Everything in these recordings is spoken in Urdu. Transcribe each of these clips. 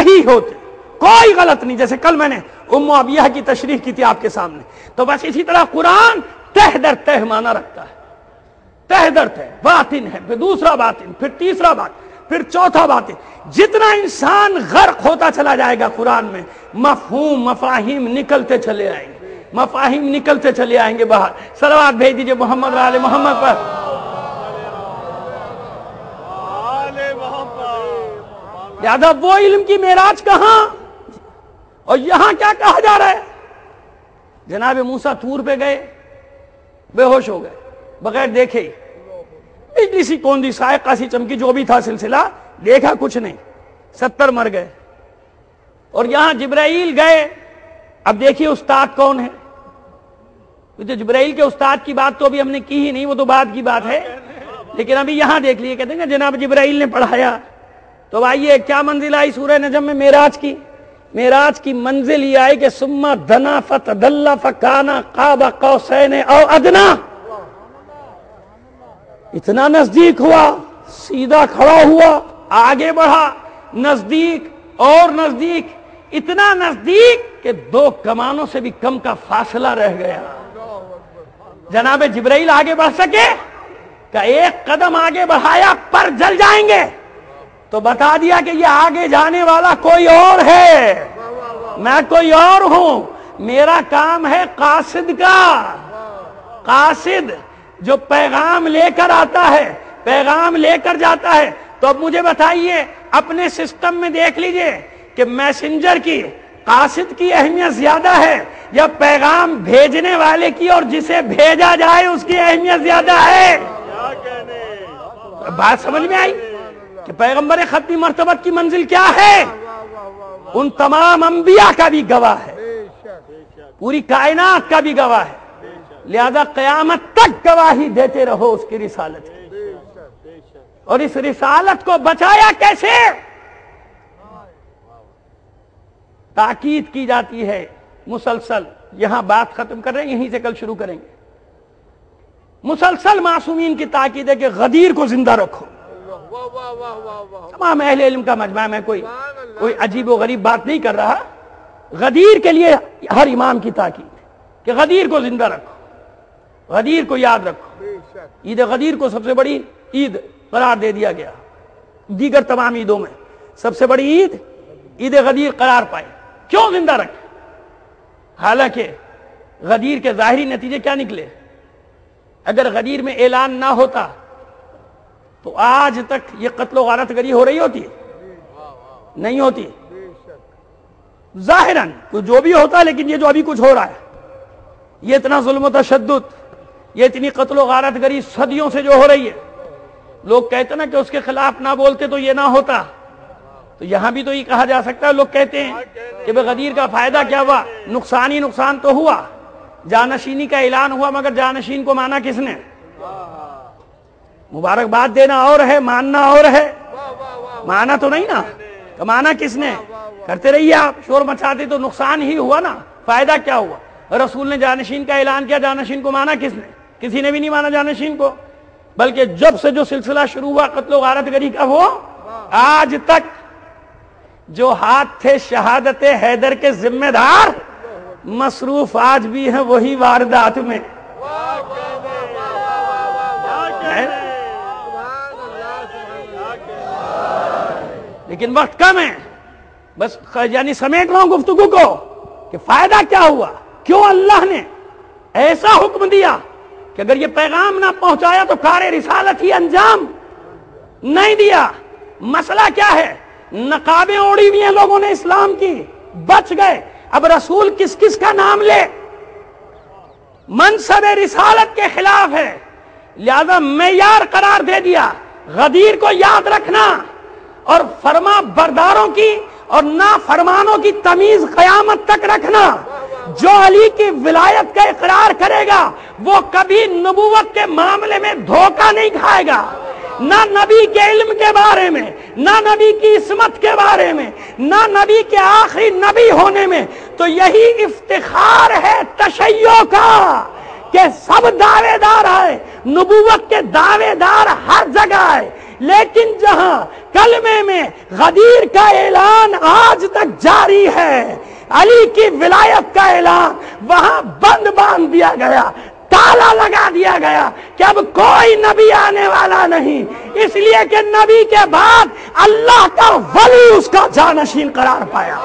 صحیح ہوتے، کوئی غلط نہیں. جیسے کل میں نے ام عبیہ کی تشریح کی تھی آپ کے سامنے، تو بس اسی طرح قرآن تہ در تہ معنی رکھتا ہے. تہ در تہ باطن ہے، پھر دوسرا باطن، پھر تیسرا باطن، پھر چوتھا باطن. جتنا انسان غرق ہوتا چلا جائے گا قرآن میں، مفہوم مفاہیم نکلتے چلے آئیں گے، مفاہیم نکلتے چلے آئیں گے باہر. صلوات بھیج دیجئے محمد و آل محمد پر. لہذا وہ علم کی معراج کہاں، اور یہاں کیا کہا جا رہا ہے؟ جناب موسیٰ طور پہ گئے، بے ہوش ہو گئے بغیر دیکھے ہی. بجلی سی کوندی، سائقہ سی چمکی، جو بھی تھا سلسلہ، دیکھا کچھ نہیں، 70 مر گئے. اور یہاں جبرائیل گئے. اب دیکھیے استاد کون ہے. جبرائیل کے استاد کی بات تو ابھی ہم نے کی ہی نہیں، وہ تو بعد کی بات ہے. لیکن ابھی یہاں دیکھ لیے، کہتے ہیں کہ جناب جبرائیل نے پڑھایا. تو آئیے کیا منزل آئی سورہ نجم میں معراج کی؟ معراج کی منزل یہ آئی کہ ثم دنا فتدلی فکان قاب قوسین او ادنا. اتنا نزدیک ہوا، سیدھا کھڑا ہوا، آگے بڑھا، نزدیک اور نزدیک، اتنا نزدیک کہ 2 کمانوں سے بھی کم کا فاصلہ رہ گیا. جناب جبرائیل آگے بڑھ سکے کہ 1 قدم آگے بڑھایا پر جل جائیں گے، تو بتا دیا کہ یہ آگے جانے والا کوئی اور ہے، میں کوئی اور ہوں. میرا کام ہے قاصد کا. قاصد جو پیغام لے کر آتا ہے، پیغام لے کر جاتا ہے. تو اب مجھے بتائیے، اپنے سسٹم میں دیکھ لیجئے کہ میسنجر کی، قاصد کی اہمیت زیادہ ہے یا پیغام بھیجنے والے کی اور جسے بھیجا جائے اس کی اہمیت زیادہ ہے؟ بات سمجھ میں آئی کہ پیغمبر ختمی مرتبت کی منزل کیا ہے؟ ان تمام انبیاء کا بھی گواہ ہے، پوری کائنات کا بھی گواہ ہے. لہذا قیامت تک گواہی دیتے رہو اس کی رسالت کی. اور اس رسالت کو بچایا کیسے؟ تاکید کی جاتی ہے مسلسل. یہاں بات ختم کر رہے ہیں، یہیں سے کل شروع کریں گے. مسلسل معصومین کی تاکید ہے کہ غدیر کو زندہ رکھو. تمام اہل علم کا مجمع میں کوئی عجیب و غریب بات نہیں کر رہا. غدیر کے لیے ہر امام کی تاکید ہے کہ غدیر کو زندہ رکھو، غدیر کو یاد رکھو. عید غدیر کو سب سے بڑی عید قرار دے دیا گیا. دیگر تمام عیدوں میں سب سے بڑی عید عید غدیر قرار پائی. کیوں زندہ رکھے؟ حالانکہ غدیر کے ظاہری نتیجے کیا نکلے؟ اگر غدیر میں اعلان نہ ہوتا تو آج تک یہ قتل و غارت گری ہو رہی ہوتی؟ نہیں ہوتی. ظاہراً جو بھی ہوتا، لیکن یہ جو ابھی کچھ ہو رہا ہے، یہ اتنا ظلم و تشدد، یہ اتنی قتل و غارت گری صدیوں سے جو ہو رہی ہے، لوگ کہتے ہیں نا کہ اس کے خلاف نہ بولتے تو یہ نہ ہوتا. تو یہاں بھی تو یہ کہا جا سکتا ہے، لوگ کہتے ہیں کہ بے غدیر کا فائدہ کیا ہوا؟ نقصان ہی نقصان تو ہوا. جانشینی کا اعلان ہوا، مگر جانشین کو مانا کس نے؟ مبارکباد دینا اور ہے، ماننا اور ہے. مانا تو نہیں نا، تو مانا کس نے؟ کرتے رہیے آپ، شور مچاتے تو نقصان ہی ہوا نا، فائدہ کیا ہوا؟ رسول نے جانشین کا اعلان کیا، جانشین کو مانا کس نے؟ کسی نے بھی نہیں مانا جانشین کو. بلکہ جب سے جو سلسلہ شروع ہوا قتل و غارت گری کا، وہ آج تک جو ہاتھ تھے شہادت حیدر کے ذمہ دار، مصروف آج بھی ہیں وہی واردات میں. لیکن وقت کم ہے، بس یعنی سمیٹ رہا ہوں گفتگو کو کہ فائدہ کیا ہوا؟ کیوں اللہ نے ایسا حکم دیا کہ اگر یہ پیغام نہ پہنچایا تو کار رسالت ہی انجام نہیں دیا؟ مسئلہ کیا ہے؟ نقابیں اوڑی ہوئی ہیں لوگوں نے اسلام کی، بچ گئے. اب رسول کس کس کا نام لے؟ منصب رسالت کے خلاف ہے. لہذا معیار قرار دے دیا، غدیر کو یاد رکھنا اور فرما برداروں کی اور نافرمانوں کی تمیز قیامت تک رکھنا. جو علی کی ولایت کا اقرار کرے گا وہ کبھی نبوت کے معاملے میں دھوکہ نہیں کھائے گا، نہ نبی کے علم کے بارے میں، نہ نبی کی عصمت کے بارے میں، نہ نبی کے آخری نبی ہونے میں. تو یہی افتخار ہے تشیع کا کہ سب دعوے دار آئے، نبوت کے دعوے دار ہر جگہ آئے. لیکن جہاں کلمے میں غدیر کا اعلان آج تک جاری ہے، علی کی ولایت کا اعلان، وہاں بند باندھ دیا گیا، تالا لگا دیا گیا کہ اب کوئی نبی آنے والا نہیں، اس لیے کہ نبی کے بعد اللہ کا ولی اس کا جانشین قرار پایا۔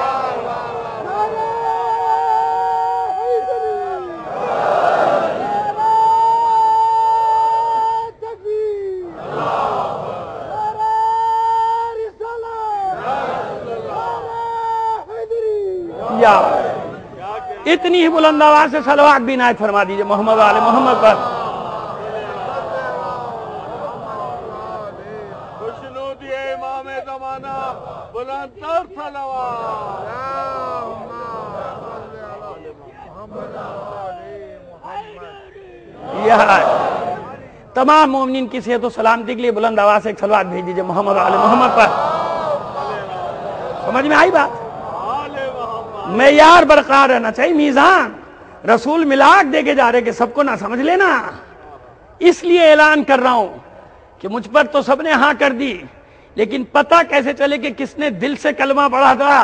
اتنی ہی بلند آواز سے صلوات بھی عنایت فرما دیجئے محمد و آل محمد پر۔ خوشنودی امام زمانہ، بلند تر صلوات۔ تمام مومنین کی صحت و سلامتی کے لیے بلند آواز سے ایک صلوات بھیج دیجئے محمد و آل محمد پر۔ سمجھ میں آئی بات؟ معیار برقرار رہنا چاہیے، میزان۔ رسول ملاک دے کے جا رہے کہ سب کو نہ سمجھ لینا، اس لیے اعلان کر رہا ہوں کہ مجھ پر تو سب نے ہاں کر دی، لیکن پتہ کیسے چلے کہ کس نے دل سے کلمہ پڑھا تھا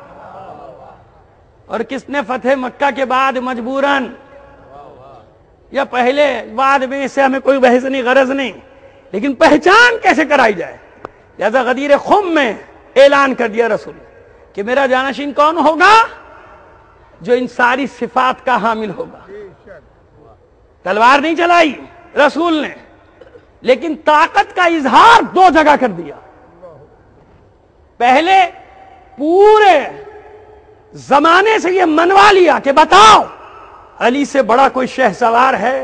اور کس نے فتح مکہ کے بعد مجبوراً یا پہلے بعد میں، اس سے ہمیں کوئی بحث نہیں، غرض نہیں، لیکن پہچان کیسے کرائی جائے۔ لہذا غدیر خم میں اعلان کر دیا رسول کہ میرا جانشین کون ہوگا؟ جو ان ساری صفات کا حامل ہوگا۔ تلوار نہیں چلائی رسول نے، لیکن طاقت کا اظہار دو جگہ کر دیا۔ پہلے پورے زمانے سے یہ منوا لیا کہ بتاؤ علی سے بڑا کوئی شہسوار ہے؟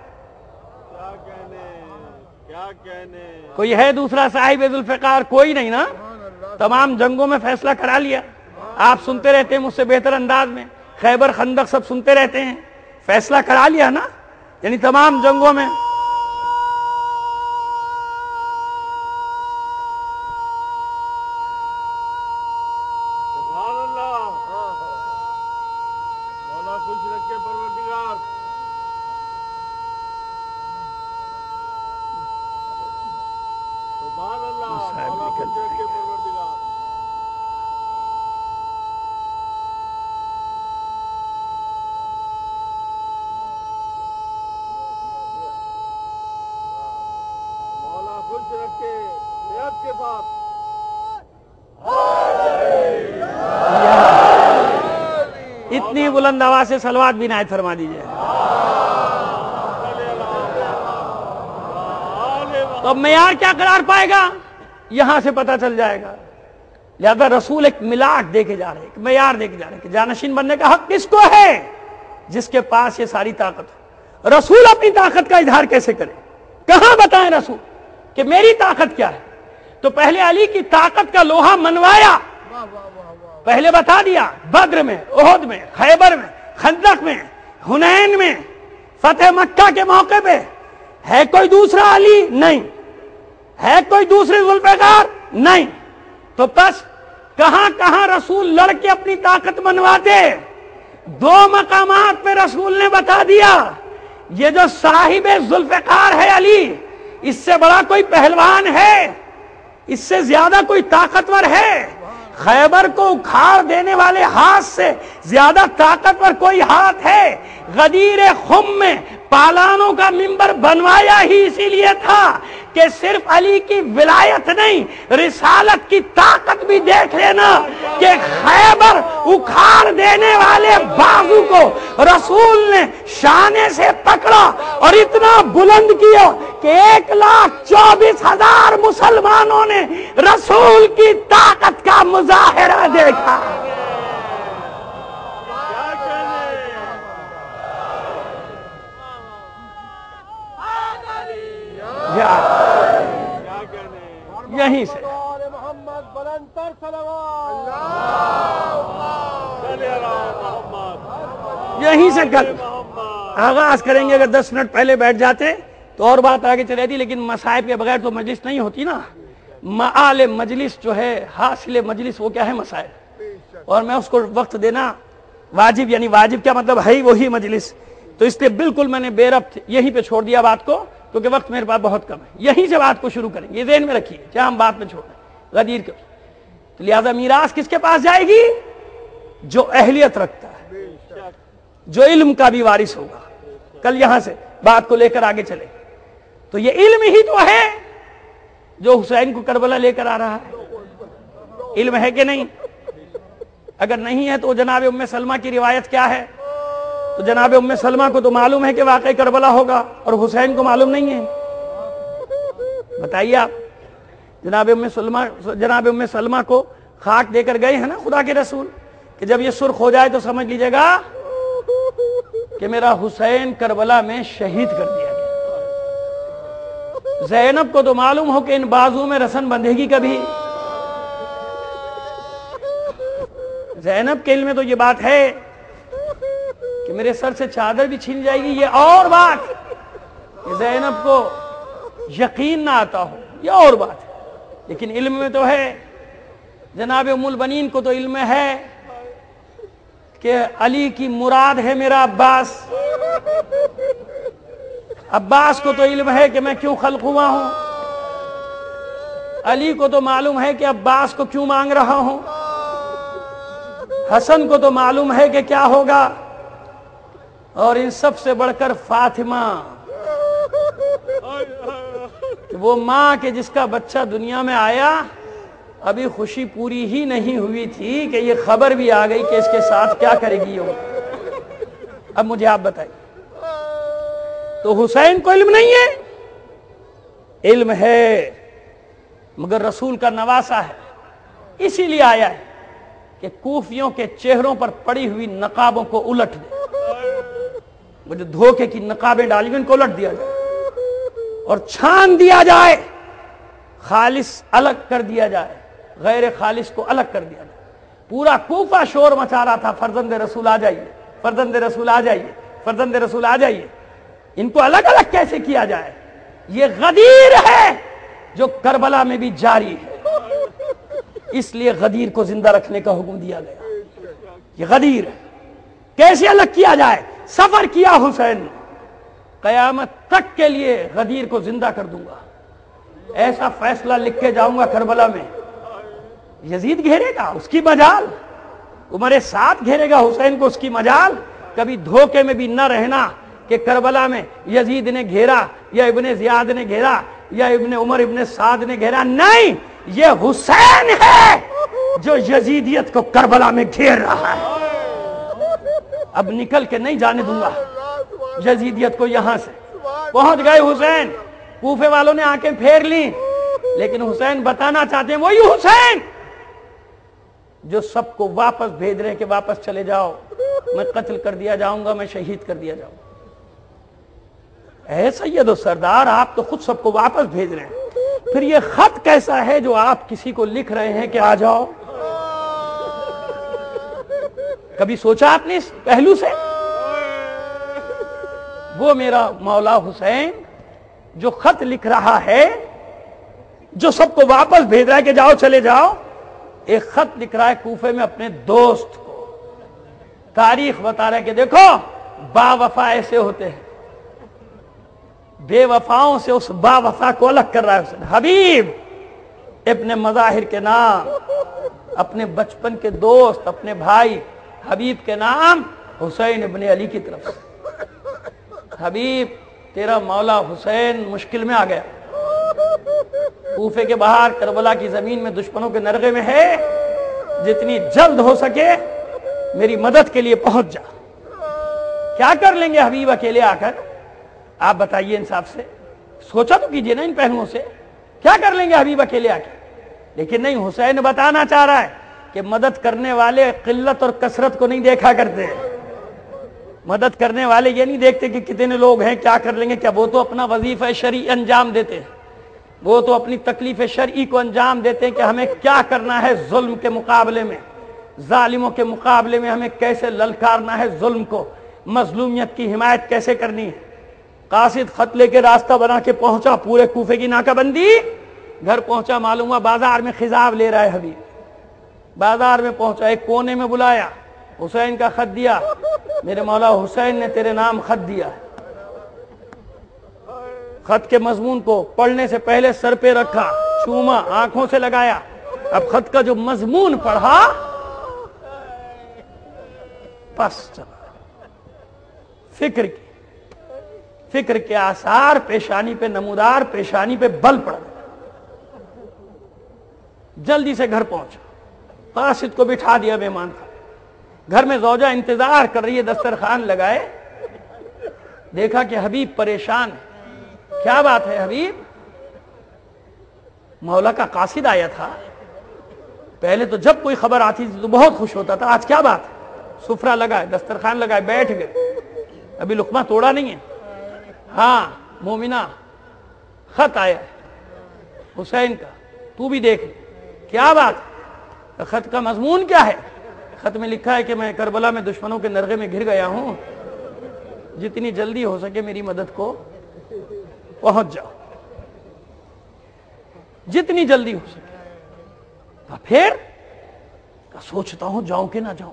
کیا کہنے کوئی ہے دوسرا صاحب ذوالفقار؟ کوئی نہیں نا۔ تمام جنگوں میں فیصلہ کرا لیا، آپ سنتے رہتے ہیں مجھ سے بہتر انداز میں، خیبر خندق سب سنتے رہتے ہیں، فیصلہ کرا لیا نا، یعنی تمام جنگوں میں۔ سبحان اللہ، مولا خوش رکھے پروردگار۔ سبحان اللہ، مولا خوش رکھے پروردگار۔ مولا خوش رکھے صحت کے ساتھ۔ اتنی بلند آواز سے صلوات بھی عنایت فرما دیجئے۔ تو اب معیار کیا قرار پائے گا؟ یہاں سے پتہ چل جائے گا۔ لہذا رسول ایک ملاک دے کے جا رہے ہیں، ایک معیار دے کے جا رہے ہیں کہ جانشین بننے کا حق کس کو ہے؟ جس کے پاس یہ ساری طاقت ہے۔ رسول اپنی طاقت کا اظہار کیسے کرے؟ کہاں بتائیں رسول کہ میری طاقت کیا ہے؟ تو پہلے علی کی طاقت کا لوہا منوایا، پہلے بتا دیا، بدر میں، احد میں، خیبر میں، خندق میں، حنین میں، فتح مکہ کے موقع پہ۔ ہے کوئی دوسرا علی؟ نہیں۔ ہے کوئی دوسرے ذوالفقار؟ نہیں۔ تو بس کہاں کہاں رسول لڑ کے اپنی طاقت منواتے؟ دو مقامات پہ رسول نے بتا دیا، یہ جو صاحب ذوالفقار ہے علی، اس سے بڑا کوئی پہلوان ہے؟ اس سے زیادہ کوئی طاقتور ہے؟ خیبر کو اکھاڑ دینے والے ہاتھ سے زیادہ طاقتور کوئی ہاتھ ہے؟ غدیر خم میں پالانوں کا منبر بنوایا ہی اسی لیے تھا کہ صرف علی کی ولایت نہیں، رسالت کی طاقت بھی دیکھ لینا کہ خیبر اکھاڑ دینے والے بازو کو رسول نے شانے سے پکڑا اور اتنا بلند کیا کہ 1,24,000 مسلمانوں نے رسول کی طاقت کا مظاہرہ دیکھا۔ یہیں سے یہیں سے کل آغاز کریں گے۔ اگر 10 منٹ پہلے بیٹھ جاتے تو اور بات آگے چلے تھی، لیکن مصائب کے بغیر تو مجلس نہیں ہوتی نا۔ معال مجلس جو ہے، حاصل مجلس، وہ کیا ہے؟ مسائل، اور میں اس کو وقت دینا واجب، یعنی واجب کیا مطلب ہے وہی مجلس، تو اس لیے بالکل میں نے بے ربط یہیں پہ چھوڑ دیا بات کو کیونکہ وقت میرے پاس بہت کم ہے، یہیں سے بات کو شروع کریں گے، یہ ذہن میں رکھیے چاہے ہم بات میں چھوڑ دیں غدیر کو. تو لہذا میراث کس کے پاس جائے گی؟ جو اہلیت رکھتا ہے، جو علم کا بھی وارث ہوگا. کل یہاں سے بات کو لے کر آگے چلے تو یہ علم ہی تو ہے جو حسین کو کربلا لے کر آ رہا ہے. علم ہے کہ نہیں؟ اگر نہیں ہے تو جناب ام سلمہ کی روایت کیا ہے؟ تو جناب ام سلمہ کو تو معلوم ہے کہ واقعی کربلا ہوگا اور حسین کو معلوم نہیں ہے. بتائیے آپ. جناب ام سلمہ کو خاک دے کر گئے ہیں نا خدا کے رسول کہ جب یہ سرخ ہو جائے تو سمجھ لیجئے گا کہ میرا حسین کربلا میں شہید کر دیا گیا. زینب کو تو معلوم ہو کہ ان بازو میں رسن بندھے گی کبھی. زینب کے علم میں تو یہ بات ہے کہ میرے سر سے چادر بھی چھین جائے گی، یہ اور بات کہ زینب کو یقین نہ آتا ہو، یہ اور بات ہے. لیکن علم میں تو ہے. جناب ام البنین کو تو علم ہے کہ علی کی مراد ہے میرا عباس. عباس کو تو علم ہے کہ میں کیوں خلق ہوا ہوں. علی کو تو معلوم ہے کہ عباس کو کیوں مانگ رہا ہوں. حسن کو تو معلوم ہے کہ کیا ہوگا. اور ان سب سے بڑھ کر فاطمہ کہ وہ ماں کے جس کا بچہ دنیا میں آیا ابھی خوشی پوری ہی نہیں ہوئی تھی کہ یہ خبر بھی آ گئی کہ اس کے ساتھ کیا کرے گی وہ. اب مجھے آپ بتائیے تو حسین کو علم نہیں ہے؟ علم ہے مگر رسول کا نواسا ہے. اسی لیے آیا ہے کہ کوفیوں کے چہروں پر پڑی ہوئی نقابوں کو الٹ دے. وہ جو دھوکے کی نقابیں ڈالی ہوئی ان کو الٹ دیا جائے اور چھان دیا جائے. خالص الگ کر دیا جائے، غیر خالص کو الگ کر دیا جائے. پورا کوفہ شور مچا رہا تھا فرزند رسول آ جائیے، فرزند رسول آ جائیے، فرزند رسول آ جائیے. ان کو الگ الگ کیسے کیا جائے؟ یہ غدیر ہے جو کربلا میں بھی جاری ہے. اس لیے غدیر کو زندہ رکھنے کا حکم دیا گیا. یہ غدیر ہے. کیسے الگ کیا جائے؟ سفر کیا حسین نے، قیامت تک کے لیے غدیر کو زندہ کر دوں گا. ایسا فیصلہ لکھ کے جاؤں گا کربلا میں. یزید گھیرے گا اس کی مجال، عمر ساتھ گھیرے گا حسین کو اس کی مجال. کبھی دھوکے میں بھی نہ رہنا کہ کربلا میں یزید نے گھیرا یا ابن زیاد نے گھیرا یا ابن عمر ابن سعد نے گھیرا. نہیں، یہ حسین ہے جو یزیدیت کو کربلا میں گھیر رہا ہے. اب نکل کے نہیں جانے دوں گا یزیدیت کو. یہاں سے پہنچ گئے حسین. کوفے والوں نے آنکھیں پھیر لی لیکن حسین بتانا چاہتے ہیں وہی حسین جو سب کو واپس بھیج رہے ہیں کہ واپس چلے جاؤ، میں قتل کر دیا جاؤں گا، میں شہید کر دیا جاؤں گا. اے سید و سردار، آپ تو خود سب کو واپس بھیج رہے ہیں، پھر یہ خط کیسا ہے جو آپ کسی کو لکھ رہے ہیں کہ آ جاؤ؟ کبھی سوچا آپ نے اس پہلو سے؟ وہ میرا مولا حسین جو خط لکھ رہا ہے، جو سب کو واپس بھیج رہا ہے کہ جاؤ چلے جاؤ، ایک خط لکھ رہا ہے کوفے میں اپنے دوست کو. تاریخ بتا رہا ہے کہ دیکھو با وفا ایسے ہوتے ہیں. بے وفاؤں سے اس با وفا کو الگ کر رہا ہے حسین. حبیب ابن مظاہر کے نام، اپنے بچپن کے دوست، اپنے بھائی حبیب کے نام حسین ابن علی کی طرف سے. حبیب تیرا مولا حسین مشکل میں آ گیا، کوفے کے باہر کربلا کی زمین میں دشمنوں کے نرغے میں ہے، جتنی جلد ہو سکے میری مدد کے لیے پہنچ جا. کیا کر لیں گے حبیب اکیلے آ کر؟ آپ بتائیے انصاف سے، سوچا تو کیجئے نا ان پہلوؤں سے. کیا کر لیں گے حبیب اکیلے آ کے؟ لیکن نہیں، حسین بتانا چاہ رہا ہے کہ مدد کرنے والے قلت اور کثرت کو نہیں دیکھا کرتے. مدد کرنے والے یہ نہیں دیکھتے کہ کتنے لوگ ہیں، کیا کر لیں گے. کیا وہ تو اپنا وظیفہ شرعی انجام دیتے ہیں، وہ تو اپنی تکلیف شرعی کو انجام دیتے ہیں کہ ہمیں کیا کرنا ہے ظلم کے مقابلے میں، ظالموں کے مقابلے میں ہمیں کیسے للکارنا ہے ظلم کو، مظلومیت کی حمایت کیسے کرنی ہے. قاصد خط لے کے راستہ بنا کے پہنچا، پورے کوفے کی ناکہ بندی. گھر پہنچا، معلوم ہوا بازار میں خضاب لے رہا ہے حبیب. بازار میں پہنچا، ایک کونے میں بلایا، حسین کا خط دیا. میرے مولا حسین نے تیرے نام خط دیا. خط کے مضمون کو پڑھنے سے پہلے سر پہ رکھا، چوما، آنکھوں سے لگایا، اب خط کا جو مضمون پڑھا بس چلا، فکر کے آثار پیشانی پہ نمودار، پیشانی پہ بل پڑ گئے۔ جلدی سے گھر پہنچا، قاصد کو بٹھا دیا مہمان کا، گھر میں زوجہ انتظار کر رہی ہے، دسترخوان لگائے، دیکھا کہ حبیب پریشان ہے۔ کیا بات ہے حبیب؟ مولا کا قاصد آیا تھا، پہلے تو جب کوئی خبر آتی تھی تو بہت خوش ہوتا تھا، آج کیا بات ہے؟ سفرہ لگائے، دسترخوان لگائے، بیٹھ گئے، ابھی لقمہ توڑا نہیں ہے۔ ہاں مومنہ، خط آیا ہے حسین کا، تو بھی دیکھ، کیا بات ہے؟ خط کا مضمون کیا ہے؟ خط میں لکھا ہے کہ میں کربلا میں دشمنوں کے نرغے میں گر گیا ہوں، جتنی جلدی ہو سکے میری مدد کو پہنچ جاؤ، جتنی جلدی ہو سکے۔ پھر سوچتا ہوں جاؤں کہ نہ جاؤں،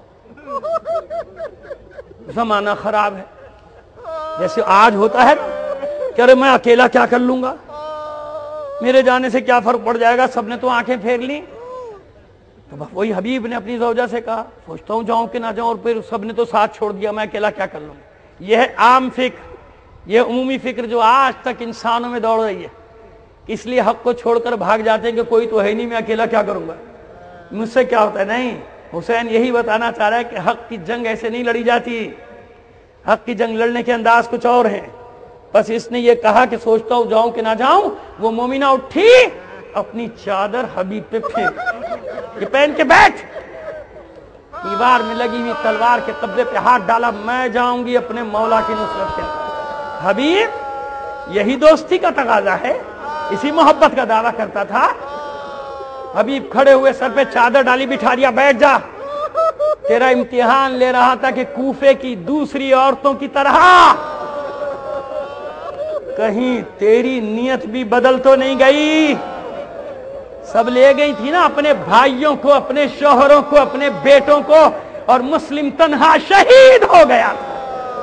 زمانہ خراب ہے، جیسے آج ہوتا ہے کہ ارے میں اکیلا کیا کر لوں گا، میرے جانے سے کیا فرق پڑ جائے گا، سب نے تو آنکھیں پھیر لی۔ تو وہی حبیب نے اپنی زوجہ سے کہا سوچتا ہوں جاؤں کہ نہ جاؤں، اور پھر سب نے تو ساتھ چھوڑ دیا، میں اکیلا کیا کر لوں گا۔ یہ ہے عام فکر، یہ عمومی فکر جو آج تک انسانوں میں دوڑ رہی ہے، اس لیے حق کو چھوڑ کر بھاگ جاتے ہیں کہ کوئی تو ہے نہیں، میں اکیلا کیا کروں گا، مجھ سے کیا ہوتا ہے۔ نہیں، حسین یہی بتانا چاہ رہا ہے کہ حق کی جنگ ایسے نہیں لڑی جاتی، حق کی جنگ لڑنے کے انداز کچھ اور ہیں۔ بس اس نے یہ کہا کہ سوچتا ہوں جاؤں کہ نہ جاؤں، وہ مومنہ اٹھی، اپنی چادر حبیب پہ پھینک، یہ پہن کے بیٹھ، دیوار میں لگی ہوئی تلوار کے قبضے پہ ہاتھ ڈالا، میں جاؤں گی اپنے مولا کی نصرت کے لیے۔ حبیب، یہی دوستی کا تقاضا ہے، اسی محبت کا دعویٰ کرتا تھا۔ حبیب کھڑے ہوئے، سر پہ چادر ڈالی، بٹھا دیا، بیٹھ جا، تیرا امتحان لے رہا تھا کہ کوفے کی دوسری عورتوں کی طرح کہیں تیری نیت بھی بدل تو نہیں گئی۔ سب لے گئی تھی نا اپنے بھائیوں کو، اپنے شوہروں کو، اپنے بیٹوں کو، اور مسلم تنہا شہید ہو گیا تھا۔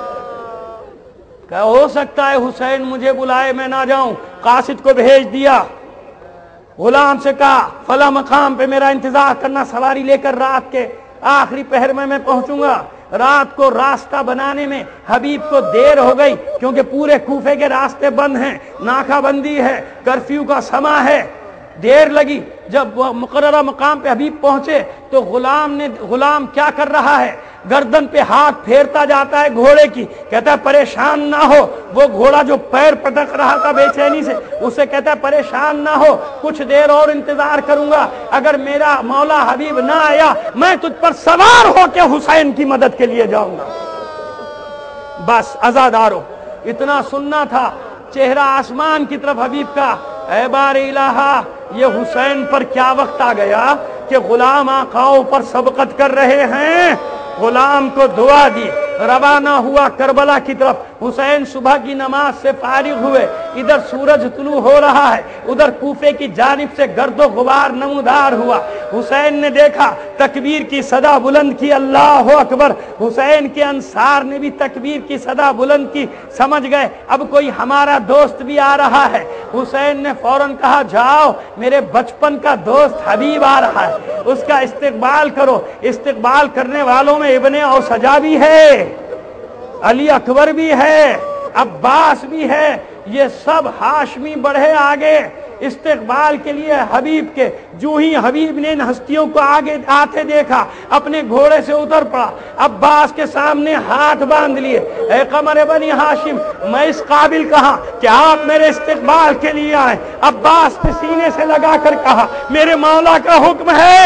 کہ ہو سکتا ہے حسین مجھے بلائے میں نہ جاؤں، قاصد کو بھیج دیا، غلام سے کہا فلاں مقام پہ میرا انتظار کرنا، سواری لے کر رات کے آخری پہر میں پہنچوں گا۔ رات کو راستہ بنانے میں حبیب کو دیر ہو گئی، کیونکہ پورے کوفے کے راستے بند ہیں، ناکہ بندی ہے، کرفیو کا سما ہے، دیر لگی۔ جب وہ مقررہ مقام پہ حبیب پہنچے تو غلام کیا کر رہا ہے، گردن پہ ہاتھ پھیرتا جاتا ہے گھوڑے کی، کہتا ہے پریشان نہ ہو۔ وہ گھوڑا جو پیر پٹک رہا تھا بے چینی سے، اسے کہتا ہے پریشان نہ ہو، کچھ دیر اور انتظار کروں گا، اگر میرا مولا حبیب نہ آیا میں تجھ پر سوار ہو کے حسین کی مدد کے لیے جاؤں گا۔ بس عزادارو، اتنا سننا تھا، چہرہ آسمان کی طرف حبیب کا، اے بار الہا، یہ حسین پر کیا وقت آ گیا کہ غلام آقاؤں پر سبقت کر رہے ہیں۔ غلام کو دعا دی، روانہ ہوا کربلا کی طرف۔ حسین صبح کی نماز سے فارغ ہوئے، ادھر سورج طلوع ہو رہا ہے، ادھر کوفے کی جانب سے گرد و غبار نمودار ہوا۔ حسین نے دیکھا، تکبیر کی صدا بلند کی، اللہ اکبر۔ حسین کے انصار نے بھی تکبیر کی صدا بلند کی، سمجھ گئے اب کوئی ہمارا دوست بھی آ رہا ہے۔ حسین نے فوراً کہا جاؤ، میرے بچپن کا دوست حبیب آ رہا ہے، اس کا استقبال کرو۔ استقبال کرنے والوں میں ابن اوسجا بھی ہے، علی اکبر بھی ہے، عباس بھی ہے، یہ سب ہاشمی بڑھے آگے استقبال کے لیے حبیب کے۔ جو ہی حبیب نے ان ہستیوں کو آگے آتے دیکھا، اپنے گھوڑے سے اتر پڑا، عباس کے سامنے ہاتھ باندھ لیے، اے قمر بنی ہاشم، میں اس قابل کہاں کہ آپ میرے استقبال کے لیے آئیں۔ عباس نے سینے سے لگا کر کہا میرے مولا کا حکم ہے۔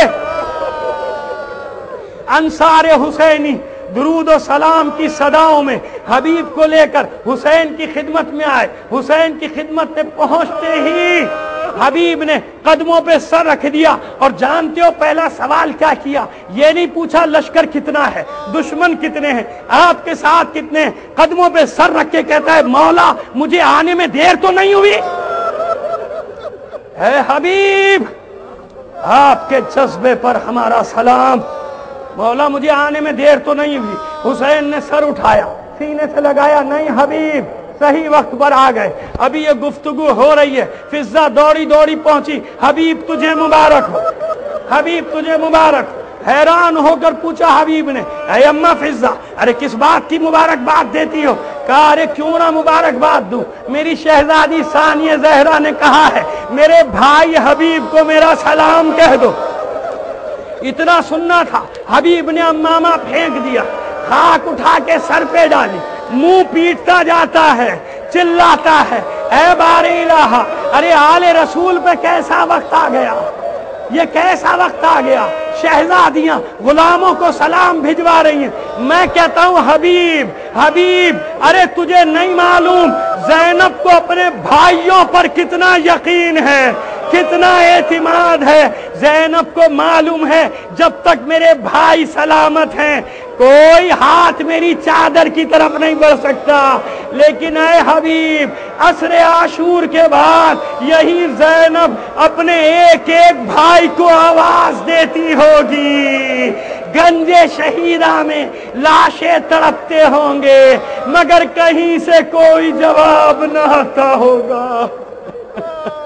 انصار حسینی درود و سلام کی صداؤں میں حبیب کو لے کر حسین کی خدمت میں آئے۔ حسین کی خدمت میں پہنچتے ہی حبیب نے قدموں پہ سر رکھ دیا، اور جانتے ہو پہلا سوال کیا کیا؟ یہ نہیں پوچھا لشکر کتنا ہے، دشمن کتنے ہیں، آپ کے ساتھ کتنے ہیں، قدموں پہ سر رکھ کے کہتا ہے مولا مجھے آنے میں دیر تو نہیں ہوئی؟ اے حبیب، آپ کے جذبے پر ہمارا سلام، مولا مجھے آنے میں دیر تو نہیں ہوئی۔ حسین نے سر اٹھایا، سینے سے لگایا، نہیں حبیب صحیح وقت پر آ گئے. ابھی یہ گفتگو ہو رہی ہے, فضہ دوڑی دوڑی پہنچی, حبیب تجھے مبارک ہو, حبیب تجھے مبارک ہو. حیران ہو کر پوچھا حبیب نے, اے اماں فضہ, ارے کس بات کی مبارکباد دیتی ہو؟ کہا ارے کیوں نہ مبارکباد دوں, میری شہزادی ثانیہ زہرا نے کہا ہے میرے بھائی حبیب کو میرا سلام کہہ دو. اتنا سننا تھا, حبیب نے امامہ پھینک دیا, خاک اٹھا کے سر پہ ڈالی, منہ پیٹتا جاتا ہے, چلاتا ہے, اے بار الہ, ارے آل رسول پہ کیسا وقت آ گیا, یہ کیسا وقت آ گیا. شہزادیاں غلاموں کو سلام بھجوا رہی ہیں. میں کہتا ہوں حبیب, حبیب, ارے تجھے نہیں معلوم زینب کو اپنے بھائیوں پر کتنا یقین ہے, کتنا اعتماد ہے. زینب کو معلوم ہے جب تک میرے بھائی سلامت ہیں کوئی ہاتھ میری چادر کی طرف نہیں بڑھ سکتا. لیکن اے حبیب, عصر عاشور کے بعد یہی زینب اپنے ایک ایک بھائی کو آواز دیتی ہوگی. گنجے شہیدہ میں لاشیں تڑپتے ہوں گے مگر کہیں سے کوئی جواب نہ آتا ہوگا.